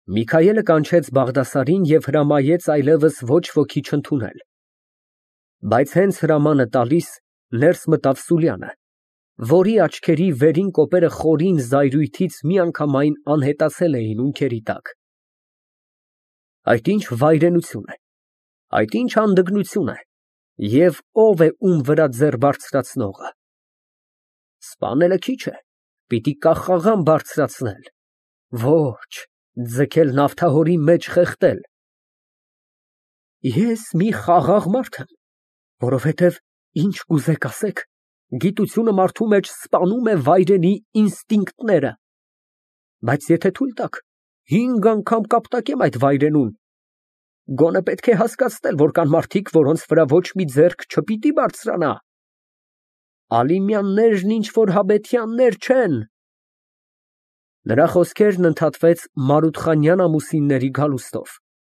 Միքայելը կանչեց Բաղդասարին և հրամայեց այլևս ոչ ոքի չընդունել։ Բայց հենց հրամանը տալիս, ներս մտավ Սուլյանը, որի աչքերի վերին կոպերը խորին զայրույթից միանգամայն անհետացել էին ունքերի տակ։ Այդ ինչ վայրենություն է, այդ ինչ հանդգնություն է, և ո՞վ է ում վրա ձեռ բարձրացնողը։ Սպանելը քիչ է, պիտի կախաղան բարձրացնել, ոչ, ձգել նավթահորի մեջ խեղդել։ Ես մի խաղաղ մարդ եմ, որովհետև ինչ կուզեք ասեք, գիտությունը մարդու մեջ սպանում է վայրենի ինստինկտները, բայց եթե թույլ տաք, 5 անգամ կապտակեմ այդ վայրենուն։ Գոնե պետք է հասկացնել, որ կան մարդիկ, որոնց վրա ոչ մի ձեռք չպիտի բարձրանա։ Ալիմյաններն ինչ որ Հաբետյաններ չեն։ Նրա խոսքերն ընդհատվեց Մարութխանյան ամուսինների գալուստով։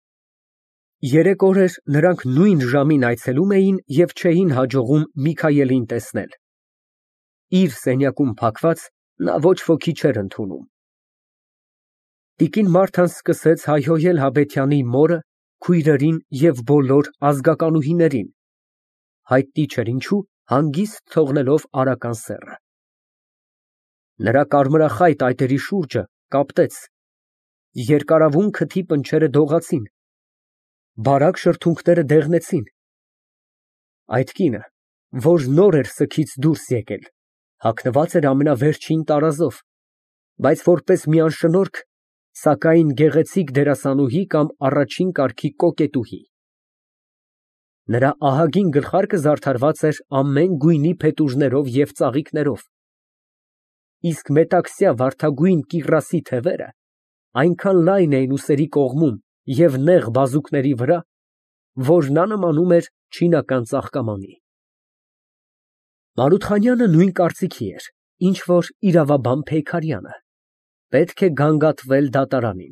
3 օր էր նրանք նույն ժամին այցելում էին և չէին հաջողում Միքայելին տեսնել։ Իր սենյակում փակված նա ոչ ոքի չէր ընդունում։ Տիկին Մարթան սկսեց հայհոյել Հաբետյանի մորը, քույրերին և բոլոր ազգականուհիներին, հայտնի չէր ինչու հանգիստ թողնելով արական սեռը։ Նրա կարմրախայտ այտերի շուրջը կապտեց, երկարավուն քթի պնչերը դողացին, բարակ շրթունքները դեղնեցին։ Այդ կինը, որ նոր էր սքից դուրս եկել, հագնված էր ամենավերջին տարազով, բայց որպես մի անշնորհք, սակայն գեղեցիկ դերասանուհի կամ առաջին կարգի կոկետուհի։ Նրա ահագին գլխարկը զարդարված էր ամեն գույնի փետուրներով և ծաղիկներով, իսկ մետաքսյա վարդագույն կիրասի թևերը այնքան լայն էին ուսերի կողմում և նեղ բազուկների վրա, որ նա նմանում էր չինական ծաղկամանի։ Մարութխանյանը նույն կարծիքի էր, ինչ որ իրավաբան Փեյքարյանը, պետք է գանգատվել դատարանին։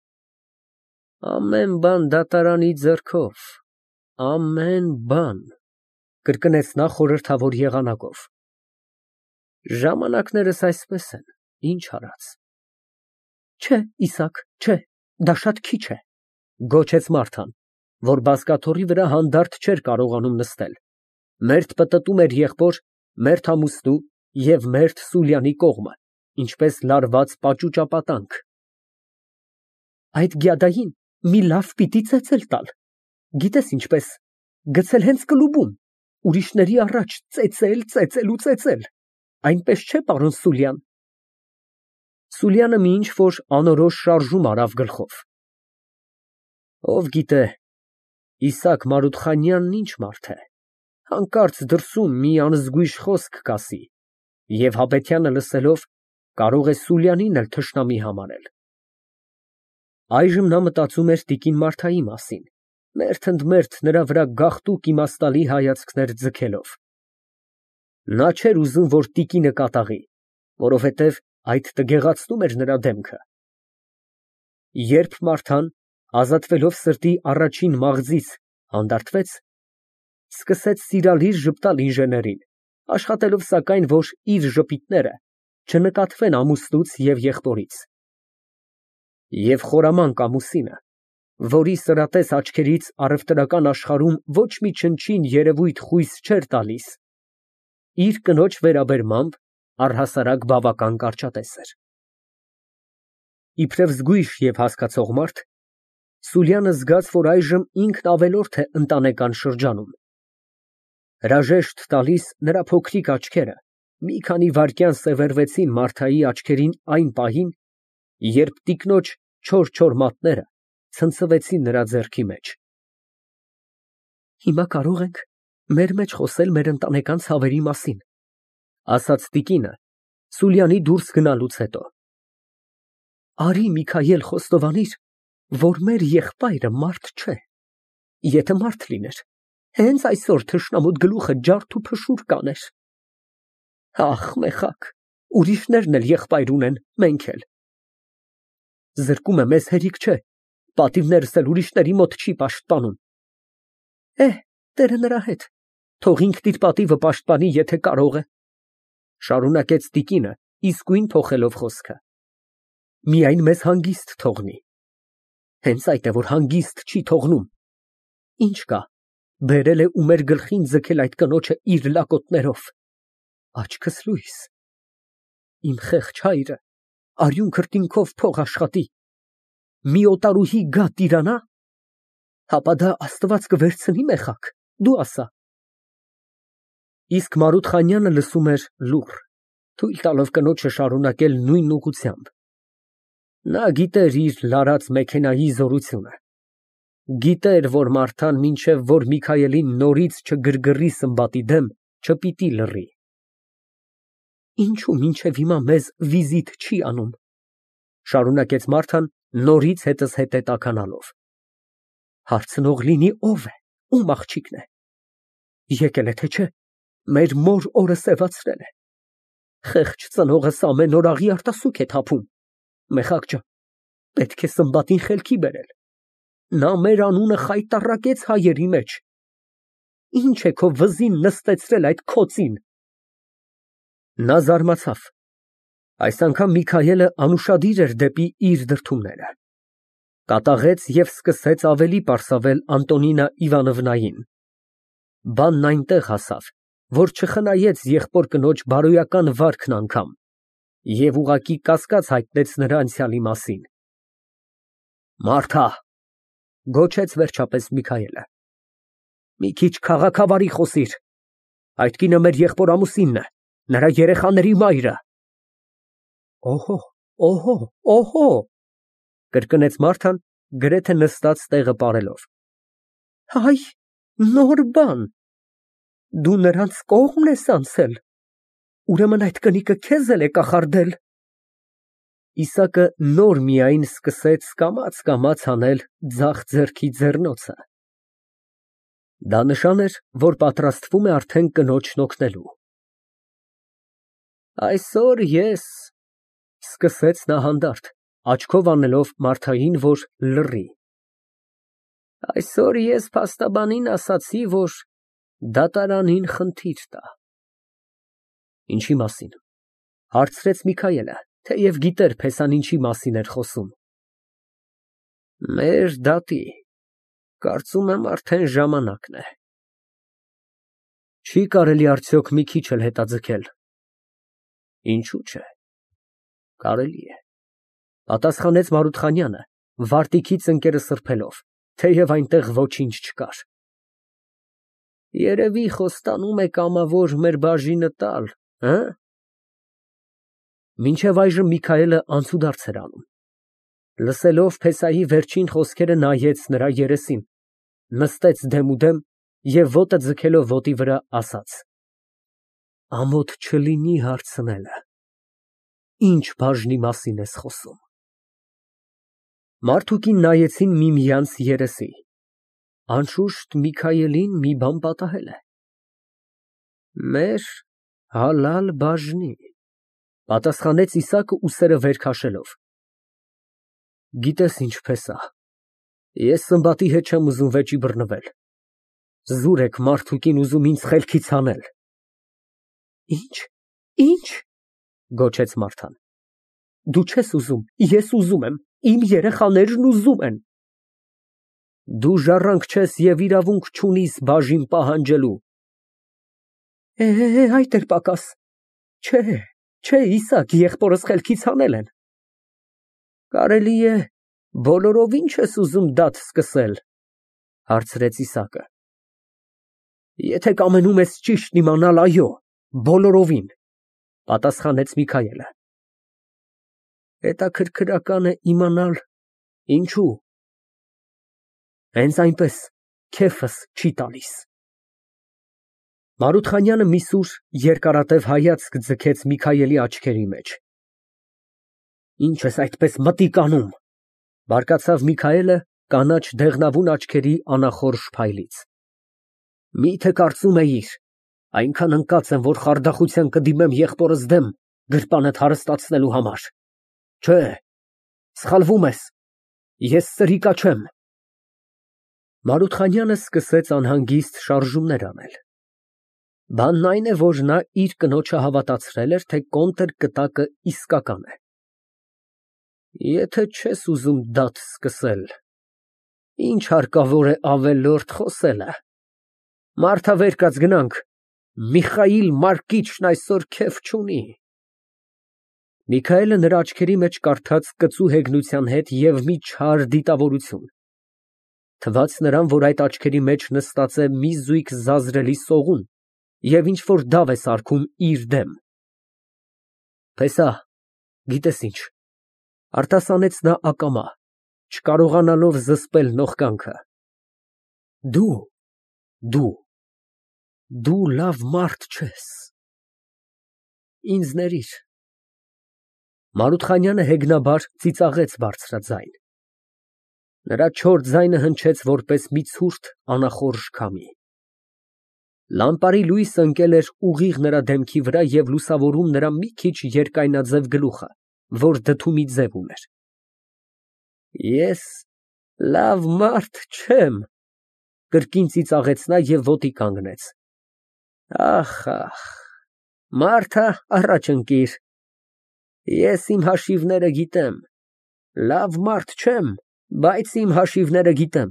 Ամեն բան դատարանի ձեռքով, ամեն բան, կրկնեց նա խորհրդավոր եղանակով։ Ժամանակներս այսպես են, ինչ արած։ Չէ, Իսակ, չէ, դա շատ քիչ է, գոչեց Մարթան, որ բազկաթոռի վրա հանդարտ չէր կարողանում նստել, մերթ պտտում էր եղբոր, մերթ ամուսնու և մերթ Սուլյանի կողմը, ինչպես լարված պաճուճապատանք։ Այդ գյադային մի լավ պիտի ծեծել տալ, գիտես ինչպես, գցել հենց կլուբում, ուրիշների առաջ ծեծել, ծեծել ու ծեծել, այնպես չէ, պարոն Սուլյան։ Սուլյանը մի ինչ֊որ անորոշ շարժում արավ գլխով։ Ով գիտե, Իսակ Մարութխանյանն ինչ մարդ է, հանկարծ դրսում մի անզգույշ խոսք կասի, և Հաբետյանը լսելով, կարող է Սուլյանին էլ թշնամի համարել։ Այժմ նա մտածում էր տիկին Մարթայի մասին, մերթընդմերթ նրա վրա գաղտուկ իմաստալի հայացքներ ձգելով։ Նա չէր ուզում, որ տիկինը կատաղի, որովհետև այդ տգեղացնում էր նրա դեմքը։ Երբ Մարթան, ազատվելով սրտի առաջին մաղձից, հանդարտվեց, սկսեց սիրալիր ժպտալ ինժեներին, աշխատելով սակայն, որ իր ժպիտները չնկատվեն ամուսնուց և եղբորից։ Եվ խորամանկ ամուսինը, որի սրատես աչքերից առևտրական աշխարհում ոչ մի չնչին երևույթ խույս չէր տալիս, իր կնոջ վերաբերմամբ առհասարակ բավական կարճատես էր։ Իբրև զգույշ և հասկացող մարդ, Սուլյանը զգաց, որ այժմ ինքն ավելորդ է ընտանեկան շրջանում։ Հրաժեշտ տալիս նրա փոքրիկ աչքերը մի քանի վայրկյան սևեռվեցին Մարթայի աչքերին այն պահին, երբ տիկնոջ չոր մատները ցնցվեցին նրա ձեռքի մեջ։ Հիմա կարող ենք մեր մեջ խոսել մեր ընտանեկան ցավերի մասին, ասաց տիկինը Սուլյանի դուրս գնալուց հետո։ Արի Միքայել խոստովանիր, որ մեր եղբայրը մարդ չէ։ Եթե մարդ լիներ, հենց այսօր թշնամուդ գլուխը ջարդ ու փշուր կաներ։ Ախ, մեխակ, ուրիշներն էլ եղբայր ունեն, մենք էլ։ Զրկում է մեզ հերիք չէ, պատիվներս էլ ուրիշների մոտ չի պաշտպանում։ Տերը նրա հետ, թող ինքն իր պատիվը պաշտպանի, եթե կարող է, շարունակեց տիկինը, իսկույն փոխելով խոսքը։ Միայն մեզ հանգիստ թողնի։ Հենց այդ է, որ հանգիստ չի թողնում։ Ինչ կա, բերել է ու մեր գլխին ձգել այդ կնոջը իր լակոտներով։ Աչքս լույս։ Իմ խեղճ հայրը արյուն քրտինքով փող աշխատի։ Մի օտարուհի գա տիրանա, հապա դա Աստված կվերցնի մեխակ, դու ասա։ Իսկ Մարութխանյանը լսում էր լուռ, թույլ տալով կնոջը շարունակել նույն ուղղությամբ։ Նա գիտեր իր լարած մեքենայի զորությունը, գիտեր, որ Մարթան մինչև որ Միքայելին նորից չգրգռի Սմբատի դեմ, չպիտի լռի։ Ինչու մինչև հիմա մեզ վիզիտ չի անում, շարունակեց Մարթան նորից հետզհետե տաքանալով։ Հարցնող լինի ով է, ում աղջիկն է։ Եկել է թե չէ, մեր մոր օրը սևացրել է։ Խեղճ ծնողս ամեն օր աղի արտասուք է թափում։ Մեխակ ջան, պետք է Սմբատին խելքի բերել։ Նա մեր անունը խայտառակեց հայերի մեջ։ Ինչ է քո վզին նստեցրել այդ քոցին։ Նա զարմացավ։ Այս անգամ Միքայելը անուշադիր էր դեպի իր դրդումները։ Կատաղեց և սկսեց ավելի պարսավել Անտոնինա Իվանովնային։ Բանն այնտեղ հասավ, որ չխնայեց եղբոր կնոջ բարոյական վարքն անգամ և ուղղակի կասկած հայտնեց նրա անցյալի մասին։ Մարթա, գոչեց վերջապես Միքայելը, մի քիչ քաղաքավարի խոսիր։ Այդ կինը մեր եղբոր ամուսինն է, նրա երեխաների մայրը։ Օհո, կրկնեց Մարթան, գրեթե նստած տեղը պարելով։ Հայ, նոր բան։ Դու նրանց կողմն ես անցել։ Ուրեմն այդ կնիկը քեզ էլ է կախարդել։ Իսակը նոր միայն սկսեց կամաց անել ձախ ձեռքի ձեռնոցը։ Դա նշան էր, որ պատրաստվում է արդեն կնոջն օգնելու։ Այսօր ես, սկսեց նա հանդարտ, աչքով անելով Մարթային, որ լռի։ Այսօր ես փաստաբանին ասացի, որ դատարանին խնդիր տա։ Ինչի մասին, հարցրեց Միքայելը, թեև գիտեր փեսան ինչի մասին էր խոսում։ Մեր դատի, կարծում եմ արդեն ժամանակն է։ Չի կարելի արդյոք մի քիչ էլ հետաձգել։ Ինչու՞ չէ, կարելի է, պատասխանեց Մարութխանյանը, վարտիքից ընկերը սրբելով, թեև այնտեղ ոչինչ չկար։ Երևի խոստանում է կամավոր մեր բաժինը տալ, հը՞։ Մինչև այժմ Միքայելը անցուդարձ էր անում։ Լսելով փեսայի վերջին խոսքերը նայեց նրա երեսին, նստեց դեմուդեմ և ոտը ձգելով ոտի վրա ասաց. Ամոթ չլինի հարցնելը, ինչ բաժնի մասին ես խոսում։ Մարդուկին նայեցին միմյանց երեսի։ Անշուշտ Միքայելին մի բան պատահել է։ Մեր հալալ բաժնի, պատասխանեց Իսակը ուսերը վեր քաշելով։ Գիտես ինչպես է, ես Սմբատի հետ չեմ ուզում վեճի բռնվել։ Զուր եք մարդուկին ուզում ինձ խելքից հանել։ Ինչ, գոչեց Մարթան։ Դու չես ուզում, ես ուզում եմ, իմ երեխաներն ուզում են։ Դու ժառանգ չես և իրավունք չունիս բաժին պահանջելու։ Այդ էր պակաս։ Չէ, Իսակ, եղբորս խելքից հանել են։ Կարելի է բոլորովին չես ուզում դատ սկսել, հարցրեց Իսակը։ Եթե կամենում ես ճիշտն իմանալ, այո, բոլորովին, պատասխանեց Միքայելը։ Հետաքրքրական է իմանալ ինչու։ Հենց այնպես, քեֆս չի տալիս։ Մարութխանյանը մի սուր երկարատև հայացք ձգեց Միքայելի աչքերի մեջ։ Ինչ ես այդպես մտիկ անում, բարկացավ Միքայելը կանաչ դեղնավուն աչքերի անախորժ փայլից։ Միթե կարծում էիր, այնքան ընկած եմ, որ խարդախության կդիմեմ եղբորս դեմ գրպանդ հարստացնելու համար։ Չէ, սխալվում ես, ես սրիկա չեմ։ Մարութխանյանը սկսեց անհանգիստ շարժումներ անել։ Բանն այն է, որ նա իր կնոջը հավատացրել էր, թե կոնտրկտակը իսկական է։ Եթե չես ուզում դատ սկսել, Ինչ հարկավոր է ավելորդ խոսելը։ Մարդա վեր կաց գնանք, Միխայիլ Մարկիչն այսօր քեֆ չունի։ Միքայելը նրա աչքերի մեջ կարդաց կծու հեգնության հետ և մի չար դիտավորություն։ Թվաց նրան, որ այդ աչքերի մեջ նստած է մի զույգ զազրելի սողուն և ինչ֊որ դավ է սարքում իր դեմ։ Փեսա, գիտես ինչ, արտասանեց նա ակամա, չկարողանալով զսպել նողկանքը, դու լավ մարդ չես, ինձ ներիր։ Մարութխանյանը հեգնաբար ծիծաղեց բարձրաձայն։ Նրա չոր ձայնը հնչեց որպես մի ցուրտ անախորժ քամի։ Լամպարի լույսը ընկել էր ուղիղ նրա դեմքի վրա և լուսավորում նրա մի քիչ երկայնաձև գլուխը, որ դդումի ձև ուներ։ Ես լավ մարդ չեմ, կրկին ծիծաղեց նա և ոտի կանգնեց։ Ախ, մարդա, առաջ ընկիր, ես իմ հաշիվները գիտեմ, լավ մարդ չեմ, բայց իմ հաշիվները գիտեմ։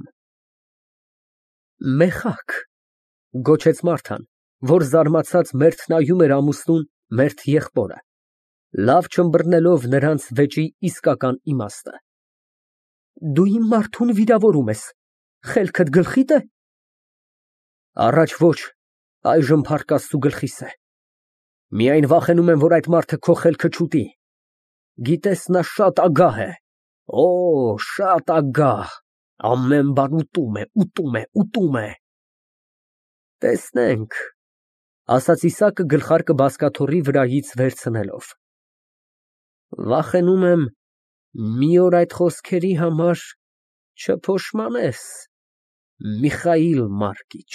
Մեխակ, գոչեց Մարթան, որ զարմացած մերթ նայում էր ամուսնուն, մերթ եղբորը, լավ չըմբռնելով նրանց վեճի իսկական իմաստը։ Դու իմ մարդուն վիրավորում ես, խելքդ գլխիդ է։ Առաջ ոչ, այժմ փառք Աստծու գլխիս է։ Միայն վախենում եմ, որ այդ մարդը քո խելքը չուտի։ Գիտես, նա շատ ագահ է, շատ ագահ, ամեն բան ուտում է։ Տեսնենք, ասաց Իսակը գլխարկը բազկաթոռի վրայից վերցնելով։ Վախենում եմ, մի օր այդ խոսքերի համար չփոշմանես, Միխայիլ Մարկիչ։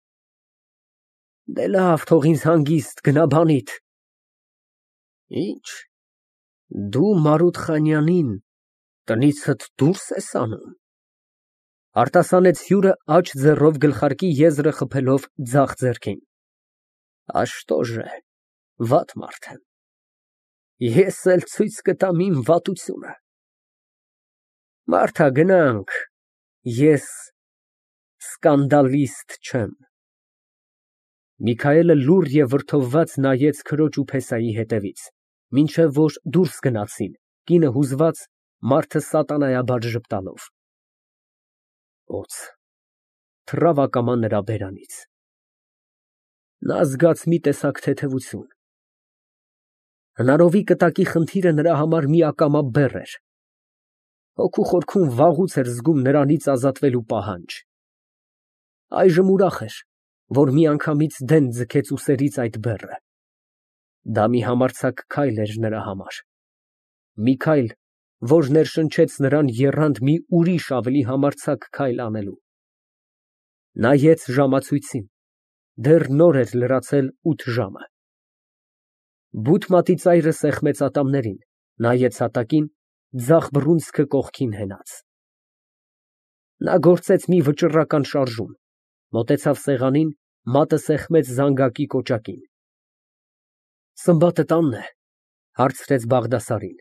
Դե լավ, թող ինձ հանգիստ, գնա բանիդ։ Ինչ, դու Մարութխանյանին տնիցդ դուրս ես անում։ Արտասանեց հյուրը աջ ձեռով գլխարկի եզրը խփելով ձախ ձեռքին։ Աշտոժ է, վատ մարդ եմ։ Ես էլ ցույց կտամ իմ վատությունը։ Մարդա, գնանք, ես սկանդալիստ չեմ։ Միքայելը լուռ և վրդովված նայեց քրոջ ու Փեսայի հետևից, մինչև որ դուրս գնացին, կինը հուզված, մարդը սատանայաբար ժպտալով։ Օձ, թռավ ակամա նրա բերանից։ Նա զգաց մի տեսակ թեթևություն։ Հնարովի կտակի խնդիրը նրա համար մի ակամա բեռ էր։ Հոգու խորքում վաղուց էր զգում նրանից ազատվելու պահանջ։ Այժմ ուրախ էր, որ միանգամից դեն ձգեց ուսերից այդ բեռը։ Դա մի համարձակ քայլ էր նրա համար։ Մի քայլ, որ ներշնչեց նրան եռանդ մի ուրիշ ավելի համարձակ քայլ անելու։ Նայեց ժամացույցին, դեռ նոր էր լրացել 8 ժամը։ Բութ մատի ծայրը սեղմեց ատամներին, նայեց հատակին, ձախ բռունցքը կողքին հենած։ Նա գործեց մի վճռական շարժում, մոտեցավ սեղանին, մատը սեղմեց զանգակի կոճակին։ Սմբատը տանն է, հարցրեց Բաղդասարին։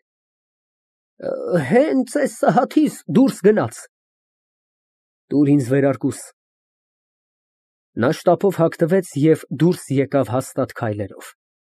Հենց էս սահաթիս դուրս գնաց։ Տուր ինձ վերարկուս։ Նա շտապով հագնվեց և դուրս եկավ հաստատ քայլերով։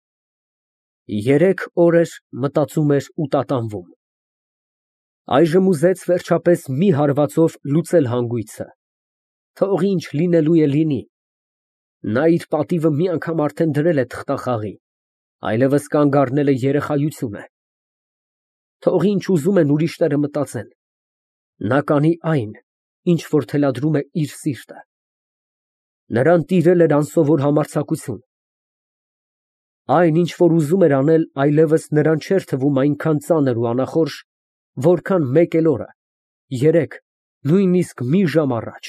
3 օր էր մտածում էր ու տատանվում։ Այժմ ուզեց վերջապես մի հարվածով լուծել հանգույցը։ Թող ինչ լինելու է լինի։ Նա իր պատիվը մի անգամ արդեն դրել է թղթախաղի, այլևս կանգ առնել է երեխայություն է։ Թող ինչ ուզում են ուրիշները մտածեն։ Նա կանի այն, ինչ որ թելադրում է իր սիրտը։ Նրան տիրել էր անսովոր համարձակություն։ Այն, ինչ որ ուզում էր անել, այլևս նրան չէր թվում այնքան ծանր ու անախորժ, որքան մեկ էլ օրը, 3, նույնիսկ մի ժամ առաջ։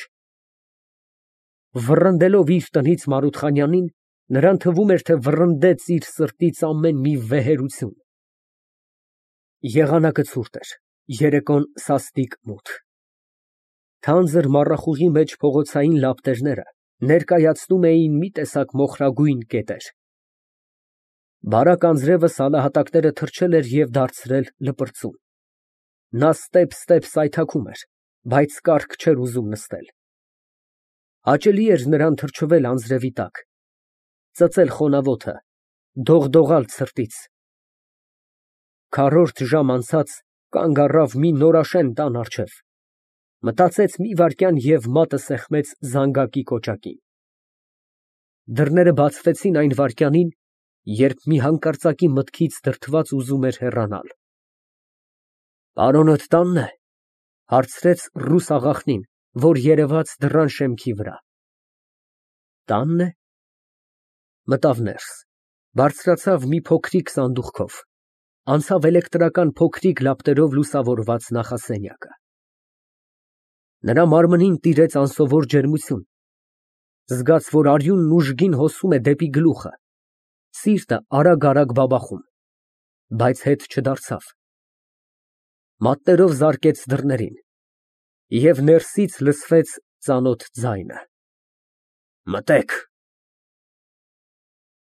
Վռնդելով իր տնից Մարութխանյանին, նրան թվում էր, թե վռնդեց իր սրտից ամեն մի վեհերություն։ Եղանակը ցուրտ էր, երեկոն սաստիկ մութ։ Թանձր մառախուղի մեջ փողոցային լապտերները ներկայացնում էին մի տեսակ մոխրագույն կետեր։ Բարակ անձրևը սալահատակները թրջել էր և դարձրել լպրծուն։ Նա ստեպ սայթաքում էր, բայց կառք չէր ուզում նստել։ Հաճելի էր նրան թրջվել անձրևի տակ, ծծել խոնավոթը, դողդողալ ցրտից։ Քառորդ ժամ անցած կանգ առավ մի նորաշեն տան առջև, մտածեց մի վայրկյան և մատը սեղմեց զանգակի կոճակին։ Դռները բացվեցին այն վայրկյանին, երբ մի հանկարծակի մտքից դրդված ուզում էր հեռանալ։ «Պարոնդ տա՞նն է», ֊ հարցրեց ռուս աղախնին, որ երևաց դռան շեմքի վրա։ «Տանն է»։ Մտավ ներս, բարձրացավ մի փոքրիկ սանդուղքով, անցավ էլեկտրական փոքրիկ լապտերով լուսավորված նախասենյակը։ Նրա մարմնին տիրեց անսովոր ջերմություն, զգաց, որ արյունն ուժգին հոսում է դեպի գլուխը, սիրտը արագ բաբախում, բայց հետ չդարձավ։ Մատներով զարկեց դռներին, և ներսից լսվեց ծանոթ ձայնը. «Մտեք»։